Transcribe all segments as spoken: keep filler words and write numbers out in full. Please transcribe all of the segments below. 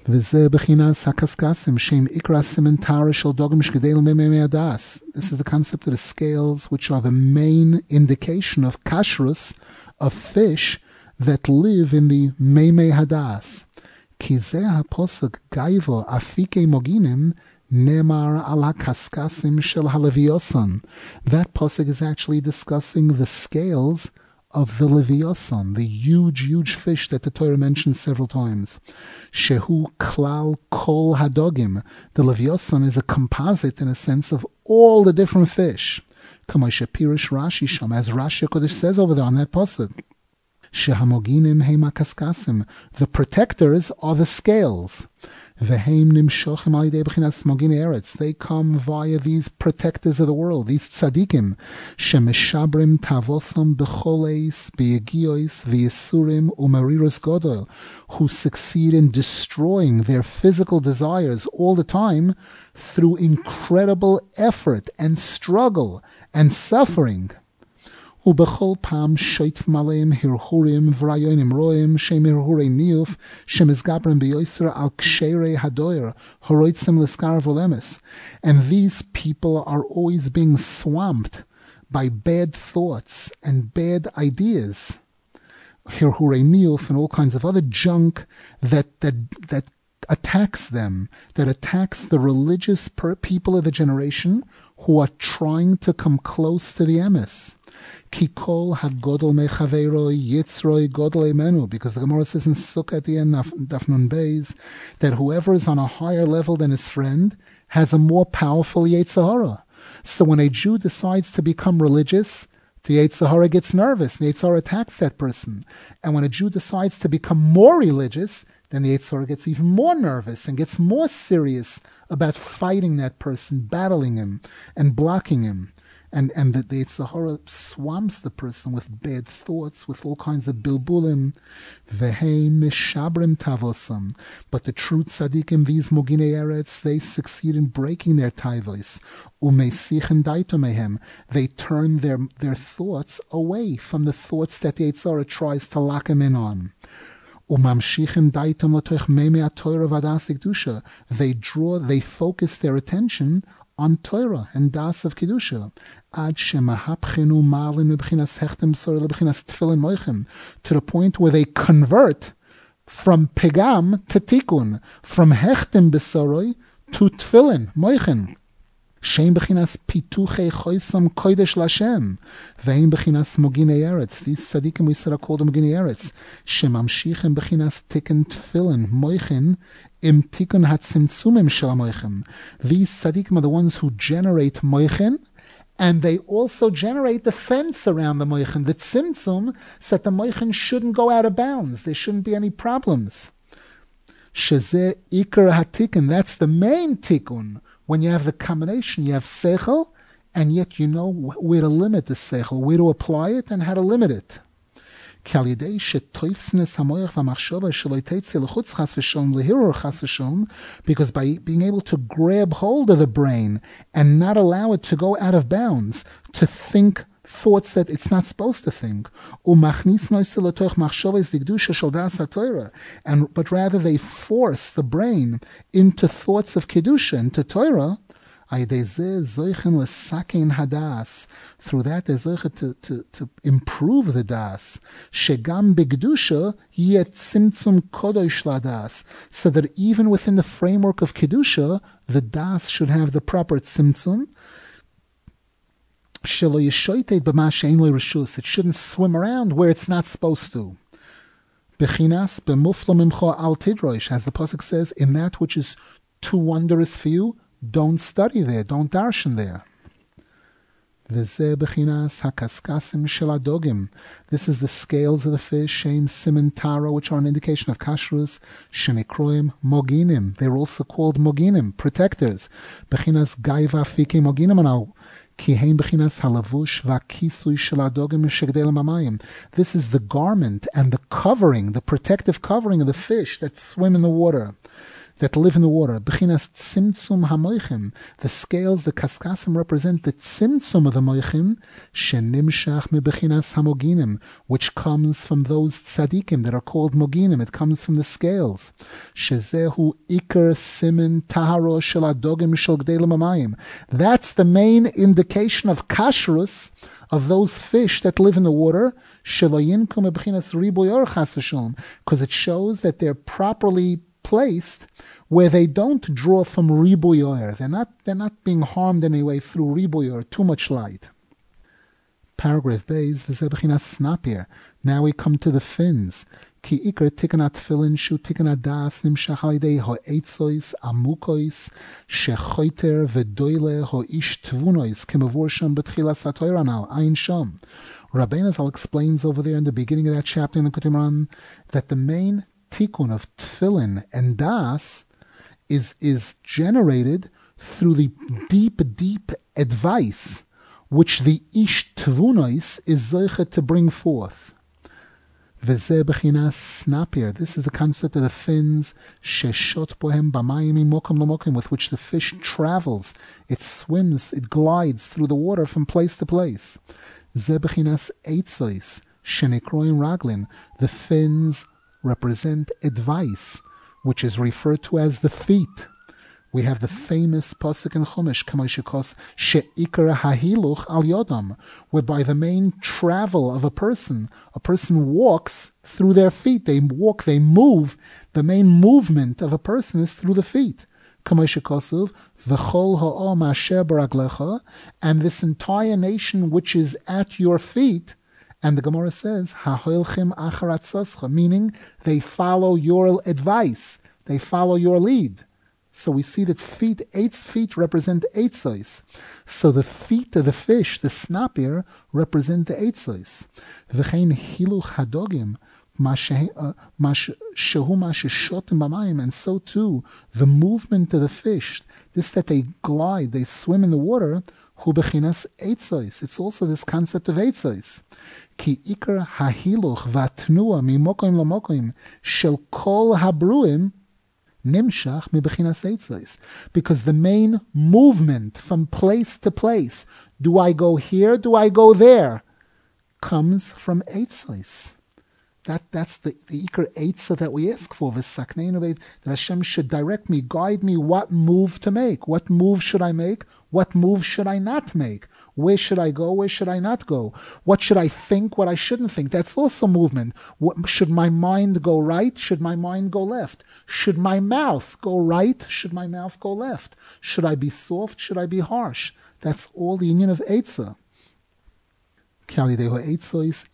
וזה בחינס הקסקסים, שם איקרא סימנטרה של דוגם שגדל ממי הדס. This is the concept of the scales, which are the main indication of kashrus, of fish that live in the meme hadas. כי זה הפוסק גייבו אפיקי מוגינים נאמר על הקסקסים של הלוויוסון. That posuk is actually discussing the scales of the Leviathan, the huge, huge fish that the Torah mentions several times. Shehu klal kol hadogim. The Leviathan is a composite, in a sense, of all the different fish. Kamoshe Pirish Rashi Sham, as Rashi Kodesh says over there on that pasuk. Shehamoginim heim akaskasim. The protectors are the scales. Veheim nimshochim al yidei b'chinas mogin eretz. They come via these protectors of the world, these tzadikim. Shemeshabrim tavosam b'choleis, b'yegiois, v'yisurim, u'mariros godol, who succeed in destroying their physical desires all the time through incredible effort and struggle and suffering. ובכל פעם שויטפים עליהם הרהורים ורעיונים רואים שהם הרהורי ניוף שמסגברים ביוסר על קשרי הדויר הרויצים לסקרב ולמס. And these people are always being swamped by bad thoughts and bad ideas. Harhurei niuf and all kinds of other junk that that that attacks them, that attacks the religious per- people of the generation who are trying to come close to the emes. Kikol hagodol mechaveroi yitzroi godol emenu, because the Gemara says in Sukkah at the end of Dafnun Beis that whoever is on a higher level than his friend has a more powerful Yetzer Hara. So when a Jew decides to become religious, the Yetzer Hara gets nervous, and the Yetzer Hara attacks that person. And when a Jew decides to become more religious, then the Yetzer Hara gets even more nervous and gets more serious about fighting that person, battling him, and blocking him. And and the, the Yetzer Hara swamps the person with bad thoughts, with all kinds of bilbulim. Vehei mishabrim tavosam. But the true tzaddikim, these moginei eretz, they succeed in breaking their taivos. Umeisichen daito mehem. They turn their, their thoughts away from the thoughts that the Yetzer Hara tries to lock him in on. Umamshichim daitam latoich meme aTorah vadas kedusha. They draw, they focus their attention on Torah and das of kedusha. Ad shemahapchenu malin mebchinas hechtem sor lebchinas tefillin moichem, to the point where they convert from pegam to tikkun, from hechtem besoroi to tefillin moichem. Shein bechinas pituche choisam kodesh lashem, vein bechinas moginei eretz. These tzadikim we said are called moginei eretz. Shemamshichem bechinas tikkun tefillin moichem im tikkun hatzimtzumim shel moichem. These tzadikim are the ones who generate moichem, and they also generate the fence around the moichem, the tzimtzum, so that the moichem shouldn't go out of bounds. There shouldn't be any problems. Shezeh ikar hatikkun. That's the main tikkun. When you have the combination, you have seichel, and yet you know where to limit the seichel, where to apply it, and how to limit it. Because by being able to grab hold of the brain and not allow it to go out of bounds, to think thoughts that it's not supposed to think, and but rather they force the brain into thoughts of kedusha, into Torah. Through that, they're zeichen to, to, to improve the das. Shegam begdusha yet tzimtzum kodosh ladas, so that even within the framework of kedusha, the das should have the proper tzimtzum. It shouldn't swim around where it's not supposed to. Bechinas b'mufla mimcha al tidroish, as the pasuk says, in that which is too wondrous for you, don't study there, don't darshan there. V'zeh bechinas hakaskasim shel adogim. This is the scales of the fish, shem simen tara, which are an indication of kashrus. Shenikroim moginim. They're also called moginim, protectors. Bechinas gaiva fike moginim anal. This is the garment and the covering, the protective covering of the fish that swim in the water. that live in the water. Bechinas tzimtzum hamoichim. The scales, the kaskasim, represent the tzimtzum of the moichim, shenimshach me bechinas hamoginim, which comes from those tzadikim that are called moginim. It comes from the scales. Shezehu iker simen taharo shel adogim shel gdelim amayim. That's the main indication of kashrus of those fish that live in the water, because it shows that they're properly placed where they don't draw from ribuyor. They're not, they're not being harmed anyway through ribuyor, too much light. Paragraph Beis, v'zeh snapir. Now we come to the fins. Ki ikar tikkun tefillin shu tikkun das nimshach al yidei ha'etzois amukois shechoiter v'doile ha'ish tvunois kemavur sham b'tchilas ha'torah now ayin sham. Rabbeinu Zal explains over there in the beginning of that chapter in the Kutimran that the main tikkun of tefillin and das is is generated through the deep, deep advice which the ish tvunois is zeicha to bring forth. V'zeh b'chinas snapir. This is the concept of the fins, sheshot bohem b'mayim mokom l'mokom, with which the fish travels. It swims, it glides through the water from place to place. Zeh b'chinas eitzois, shenikroim raglin. The fins represent advice, which is referred to as the feet. We have the famous pasuk in Chumash, Kamashikos she'ikar hahiluch al yodam, whereby the main travel of a person, a person walks through their feet. They walk, they move. The main movement of a person is through the feet. Kamashikosuv v'chol ha'om asher baraglecha, and this entire nation which is at your feet. And the Gemara says, ha'holchim acharatzoscha, meaning they follow your advice, they follow your lead. So we see that feet, eight feet represent eitzos. So the feet of the fish, the snapir, represent the eitzos. V'chein hiluch hadogim, shehu masheshotim b'mayim, and so too the movement of the fish, this that they glide, they swim in the water, hu bechinas eitzos. It's also this concept of eitzos. Ki ikar hahiluch v'atnua mimokim lamokim shel kol habruim nimshach mi bechinas eitzos, because the main movement from place to place, do I go here, do I go there, comes from eitzos. That that's the, the ikar eitzah that we ask for. That Hashem should direct me, guide me, what move to make, what move should I make, what move should I not make. Where should I go? Where should I not go? What should I think? What I shouldn't think? That's also movement. What, should my mind go right? Should my mind go left? Should my mouth go right? Should my mouth go left? Should I be soft? Should I be harsh? That's all the union of Eitzah. Eitzos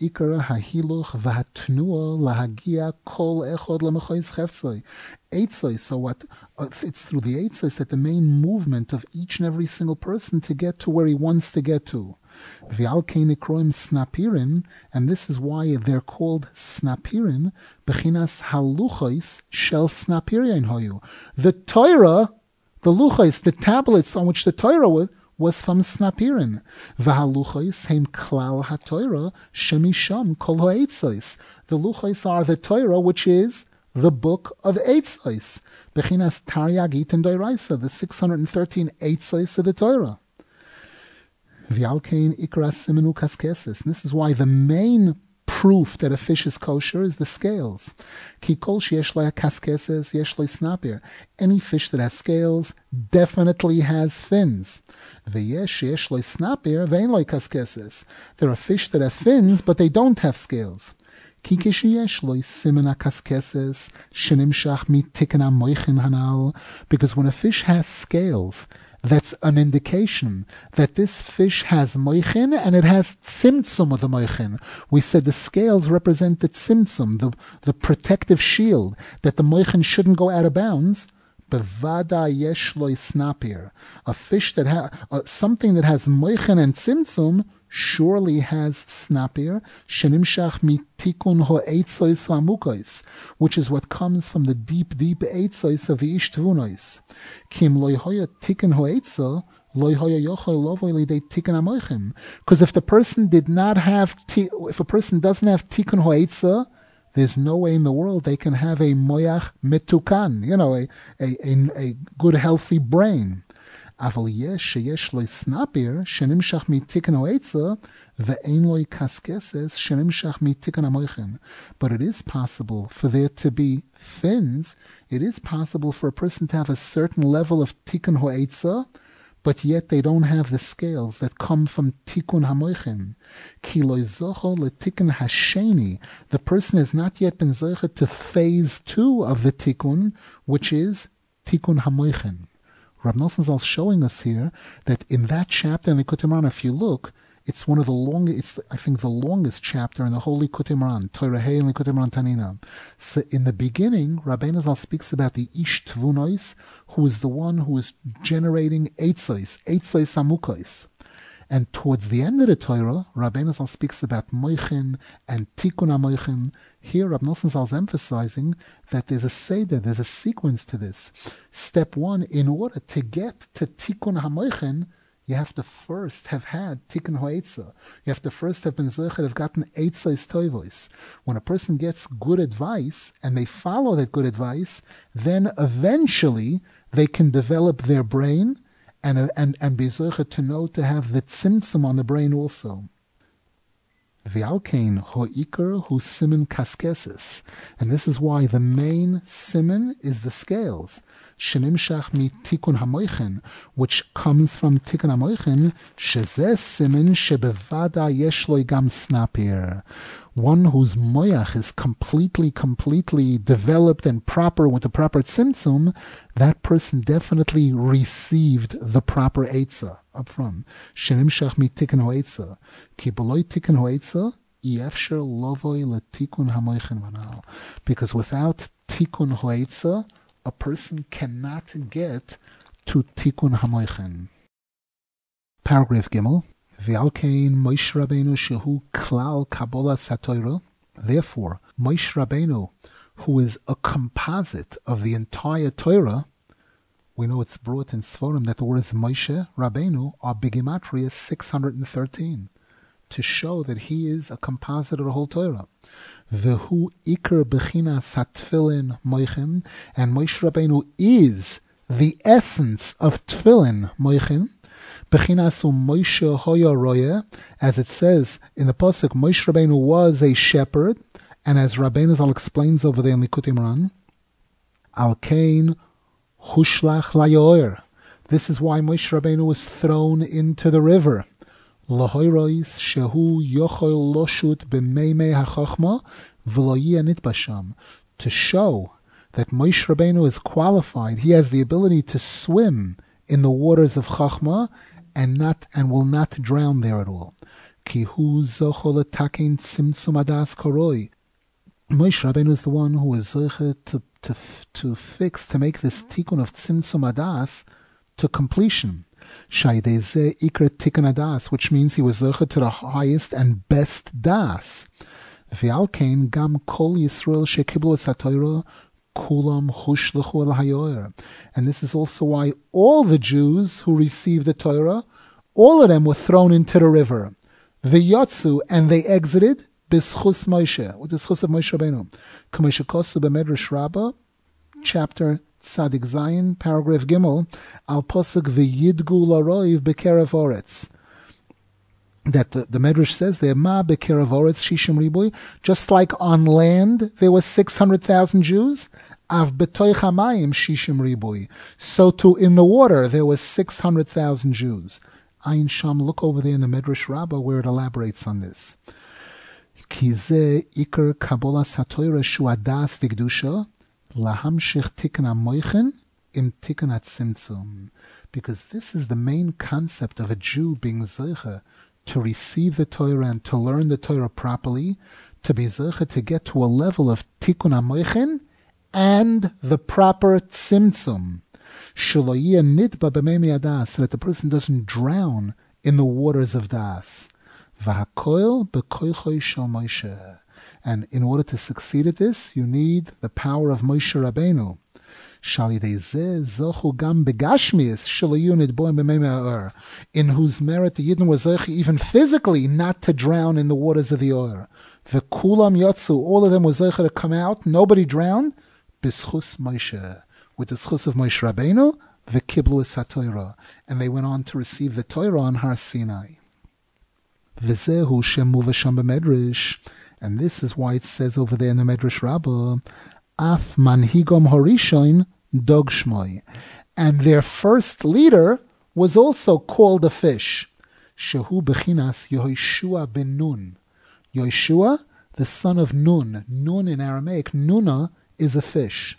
so what? It's through the eitzos that the main movement of each and every single person to get to where he wants to get to. Snapirin, and this is why they're called snapirin. Bechinas haluchos shel snapirin hoyu. The Torah, the luchos, the tablets on which the Torah was, was from snapirin. V'haluchos heim klal haTorah shemisham kol ha'eitzos. The luchos are the Torah, which is the book of eitzos. Bechinas Taryagit and Doiraisa, the six hundred thirteen eitzos of the Torah. V'alkein ikras simenu kaskeses. This is why the main proof that a fish is kosher is the scales. Ki kol sheyesh lo kaskeses yesh lo snapir. Any fish that has scales definitely has fins. V'yesh yesh lo snapir ve'en lo kaskeses. There are fish that have fins, but they don't have scales. Because when a fish has scales, that's an indication that this fish has moichin and it has tzimtzum of the moichin. We said the scales represent the tzimtzum, the, the protective shield, that the moichin shouldn't go out of bounds. Bevada yesh lo snapir. A fish that has uh, something that has moichin and tzimtzum surely has snapir, shenimshach mitikun ho'eitzos ha'amukois, which is what comes from the deep, deep eitzos of the ish tvunois. Kim lo hoya tikun ho'eitzah, lo hoya yochol lovoi lidei tikun hamoichim. Because if the person did not have, if a person doesn't have tikun ho'eitzah, there's no way in the world they can have a moyach mitukan, you know, a, a, a, a good, healthy brain. אבל יש שיש לו סנאפיר שנמשך מתיקן העצה ואין לו קסקסס שנמשך מתיקן המויכן. But it is possible for there to be fins. It is possible for a person to have a certain level of tikun ha'etza, but yet they don't have the scales that come from tikun hamoichen. Ki lo zocho letikun hasheni. The person has not yet been zoche to phase two of the tikun, which is tikun hamoichen. Rab Nosson Zal is showing us here that in that chapter in the Likutei Moharan, if you look, it's one of the longest, it's, I think, the longest chapter in the whole Likutei Moharan, Torah Hey and Likutei Moharan Tanina. So in the beginning, Rabbeinu Zal speaks about the Ish Tvunois, who is the one who is generating Eitzos, Eitzos Amukos. And towards the end of the Torah, Rabbeinu Zal speaks about Moichin and Tikkun HaMoichin. Here, Rab Nosson Zal is emphasizing that there's a seder, there's a sequence to this. Step one, in order to get to Tikkun HaMoichin, you have to first have had Tikkun HaEtza. You have to first have been Zechet, have gotten Eitzos Toivos. When a person gets good advice, and they follow that good advice, then eventually they can develop their brain, and and and be zochet to know to have the tzimtzum on the brain also. V'alkein ho'iker hu simen kaskesis, and this is why the main simen is the scales. Shenimshach mi tikun hamoichen, which comes from tikun hamoichen, shezeh simen shebevada yesh lo gam snapir. One whose moyach is completely, completely developed and proper with the proper tzimtzum, that person definitely received the proper eitzah up front. Shenimshach mi tikun ho'eitzah. Ki b'loi tikun ho'eitzah, yefsher lovoi letikun hamoichen manal. Because without tikun ho'eitzah, a person cannot get to tikun hamoichen. Paragraph Gimel. V'alkein Moshe Rabbeinu shehu klal Kabbalah Satoira. Therefore, Moshe Rabbeinu, who is a composite of the entire Torah, we know it's brought in Sforim that the words Moshe Rabbeinu are Bigimatria six hundred thirteen, to show that he is a composite of the whole Torah. V'hu Iker Bechina Satfilin Moichin, and Moshe Rabbeinu is the essence of Tfilin Moichin. Bechinasu Moshe Hoya Roya, as it says in the pasuk, Moshe Rabbeinu was a shepherd, and as Rabbeinu Zal explains over there in Likutei Moharan, Al Kain Hushlach Layoer. This is why Moshe Rabbeinu was thrown into the river. Lahoirois Shehu Yochol Loshut B'meimei HaChochma V'lo Nitbasham, to show that Moshe Rabbeinu is qualified. He has the ability to swim in the waters of Chachma, and not and will not drown there at all. Ki hu zochol takin tzimtzum adas koroi. Moshe Rabbeinu is the one who is zoche to to to fix to make this tikkun of tzimtzum adas to completion. Shaydeze ikr tikkun adas, which means he was zoche to the highest and best das. V'alkein gam kol Yisrael shekiblu es haTorah kulam hushlechu el hayoyer. And this is also why all the Jews who received the Torah, all of them were thrown into the river. V'yotzu, and they exited b'schus Moshe, with the schus of Moshe Rabbeinu. K'moshe kosu b'medrash Rabbah, chapter Tzadik Zayin, paragraph Gimel, al posuk v'yidgu laroiv b'kerev oretz. That the, the Medrash says there, ma b'kerev oretz shishim riboy, just like on land there were six hundred thousand Jews, av b'toich hamayim shishim riboy, so too in the water there was six hundred thousand Jews. Ayin Sham, look over there in the Medrash Rabbah where it elaborates on this. Ki ze ikar Kabbalas HaTorah shu adas v'kedusha lahamshich tikkun hamoichin im tikkun hatzimtzum. Because this is the main concept of a Jew being zeicha, to receive the Torah and to learn the Torah properly, to be zeicha, to get to a level of tikkun hamoichin and the proper tzimtzum. Shelo yeh nitba b'meimei hadas, so that the person doesn't drown in the waters of das. V'hakoil b'koichoi shel Moshe. And in order to succeed at this, you need the power of Moshe Rabbeinu. In whose merit the Yidden was even physically not to drown in the waters of the Or. V'kulam yotzu, all of them were zeicha to come out. Nobody drowned. B'schus Moshe, with the schus of Moshe Rabbeinu, v'kiblu es ha-Torah, and they went on to receive the Torah on Har Sinai. V'zehu shemu v'sham b'medrash, and this is why it says over there in the Medrash Rabbah, Af manhigom horishoin dog shmoi, and their first leader was also called a fish. Shehu bechinas Yehoshua ben Nun. Yehoshua, the son of Nun. Nun in Aramaic, Nuna, is a fish.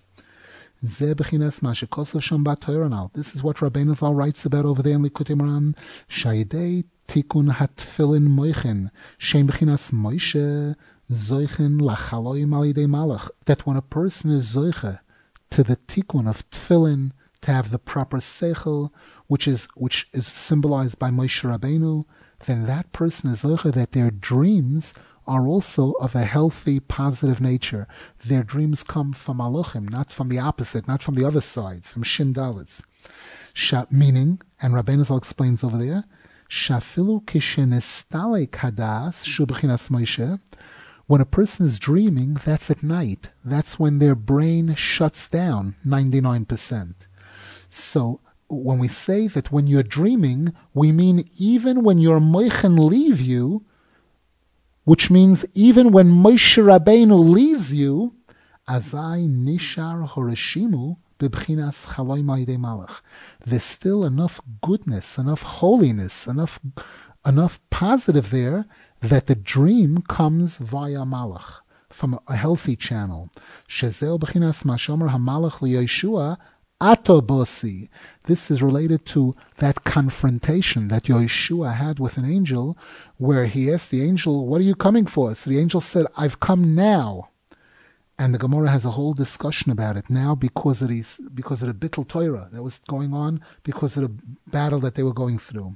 Ze bechinas ma shekosov sham b'Torah now. This is what Rabbeinu Zal writes about over there in Likutei Moharan. Shayidei tikun hatfilin moichin. Shem bechinas Moshe zoichin lachaloim al yidei malach. That when a person is zoiche to the tikun of tefillin, to have the proper seichel, which is which is symbolized by Moshe Rabbeinu, then that person is zoiche that their dreams are also of a healthy, positive nature. Their dreams come from Alochim, not from the opposite, not from the other side, from Shin Dalets. Meaning, and Rabbeinu Zal explains over there, Shafilu kishenestalek hadas shu b'chinas Moshe. When a person is dreaming, that's at night. That's when their brain shuts down, ninety-nine percent. So when we say that when you're dreaming, we mean even when your moichen leave you, which means even when Moshe Rabbeinu leaves you, azai nishar horeshimu b'bchinas chaloi ma'idei malach. There's still enough goodness, enough holiness, enough enough positive there that the dream comes via malach, from a healthy channel. Shezeo b'chinas mashomer hamalach liYeshua ato bosi. This is related to that confrontation that Yeshua had with an angel, where he asked the angel, "What are you coming for?" So the angel said, "I've come now." And the Gemara has a whole discussion about it now because of these, because of the Bittul Torah that was going on, because of the battle that they were going through.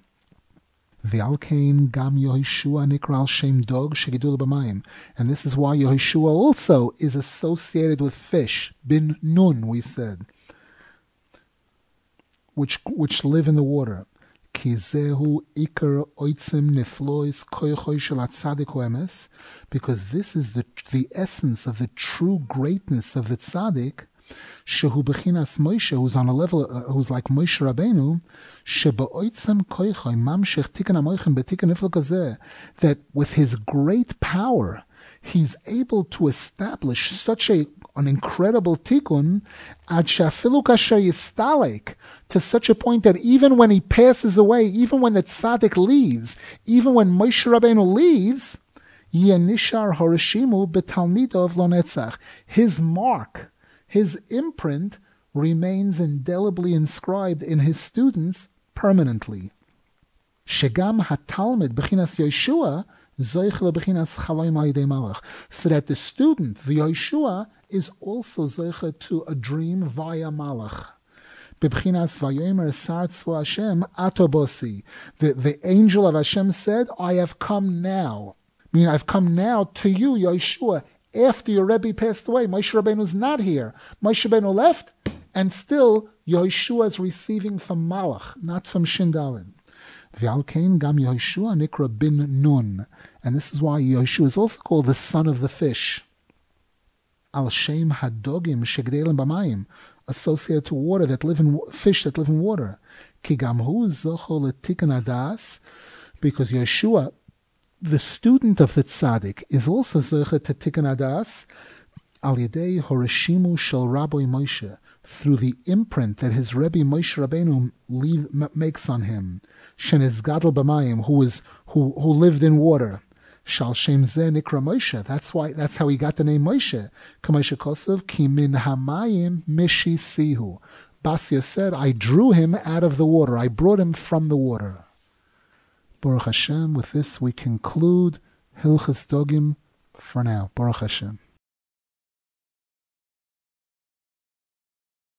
V'alkein gam Yehoshua nikra al shem dog shegidul b'mayim, and this is why Yehoshua also is associated with fish, bin nun, we said, which which live in the water. Because this is the the essence of the true greatness of the tzaddik, shehu bechinas Moshe, who's on a level, uh, who's like Moshe Rabbeinu, that with his great power, he's able to establish such a an incredible tikkun, ad shafilu kasher yistalek, to such a point that even when he passes away, even when the tzaddik leaves, even when Moshe Rabbeinu leaves, yenishar horeshimu betalmidov lo netzach, his mark, his imprint remains indelibly inscribed in his students permanently. Shegam hatalmid bechinas Yeshua zoich lebechinas chaloim al yidei malach, so that the student, the Yeshua, is also zeicha to a dream via malach. B'bchinas vayomer sar tzva Hashem ato bosi. The the angel of Hashem said, "I have come now." Meaning, I've come now to you, Yeshua, after your Rebbe passed away. Moshe Rabbeinu is not here. Moshe Rabbeinu left, and still Yeshua is receiving from malach, not from Shindalin. V'alkein gam Yehoshua nikra bin Nun, and this is why Yehoshua is also called the son of the fish. Al shem hadogim shegdelim b'mayim, associated to water that live in fish that live in water. Ki gam hu zocho letikkun hadas, because Yeshua, the student of the tzaddik, is also zoche to tikkun hadas al yedei horeshimu shel Rabbi Moshe, through the imprint that his Rebbe Moshe Rabbeinu leave, m- makes on him. Sheniz gadol b'mayim, who is who who lived in water. Shal shem zeh nikra Moshe. That's why. That's how he got the name Moshe. Kamoshe Kosov ki min hamayim mishi sihu. Basya said, "I drew him out of the water. I brought him from the water." Baruch Hashem. With this, we conclude Hilchas Dogim for now. Baruch Hashem.